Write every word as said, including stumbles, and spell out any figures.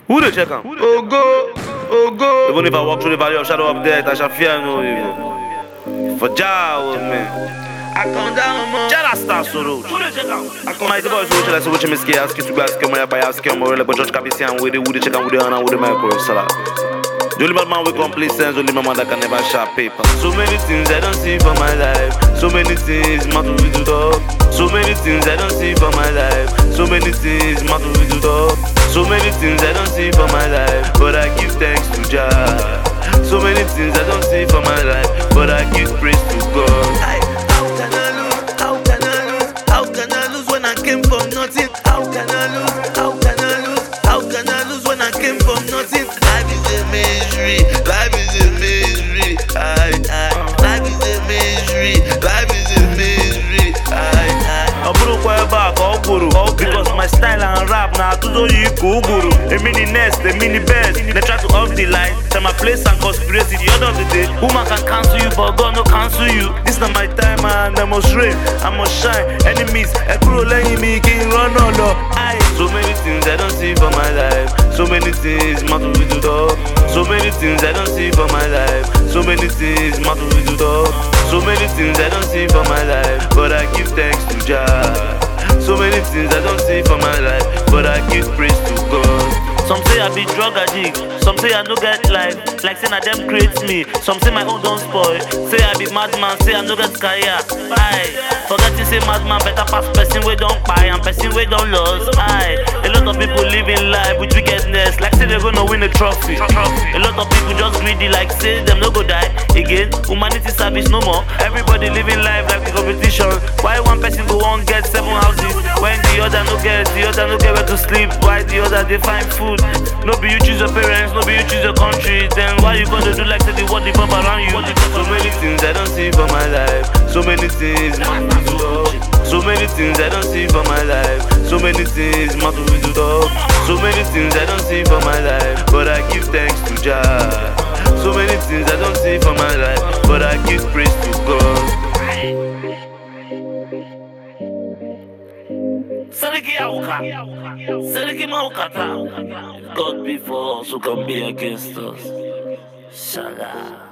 Who they check on? Oh go, oh go. Even if I walk through the valley of shadow of death, I shall fear no evil. For Jah with me. I come down, man. Jah star solo. Who they check on? I come my boys who tell us what you miss. Ask you to go ask you my buy ask you more like George Capisian with the who they check on with the honor with the micro salad. The only bad man with complete sense, only my man that can never sharp paper. So many things I don't see for my life. So many things, matter with to talk. So many things I don't see for my life. So many things, matter with to talk. So many things I don't see for my life, but I give thanks to Jah. So many things I don't see for my life, but I give praise to God. Aye, how can I lose? How can I lose? How can I lose when I came from nothing? How can I lose? How can I lose? How can I lose when I came from nothing? Life is a misery. Life is a misery. Aye, aye. Life is a misery. Life is a misery. Aye, aye. I broke my back, all guru. Because my style and rap now to do you cool guru. A mini nest, a mini best. They try to off the line. Tell my place and conspiracy the other of the day. Woman can cancel you, but God no cancel you. This not my time and I must reign, I must shine. Enemies, a crew letting me king run on the eye. So many things I don't see for my life. So many things matter with the dog. So many things I don't see for my life. So many things matter with the dog. So many things I don't see for my life, but I give thanks to Jah. So many things I don't see for my life, but I give praise to God. Some say I be drug addict, some say I no get life, like say na them create me. Some say my own don't spoil, say I be madman, say I no get career. Aye, forgetting say madman better pass person we don't buy and person we don't lose. Aye, a lot of people living life with wickedness, like say they gonna win a trophy. A lot of people just greedy, like say them no go die again. Humanity service no more. Everybody living life like a competition. Why one person go on get seven houses when the other no get, the other no get where to sleep? Why the other they find food? No be you choose your parents, no be you choose your country. Then why you gonna do like say the world pop around you? So many things I don't see for my life. So many things matter with the dog. So many things I don't see for my life. So many things matter with the dog. So many things I don't see for my life, but I give thanks to Jah. So many things I don't see for my life, but I give praise to God. Sadiki Auka, Sadiki Maukata. God before us, who can be against us? Shala.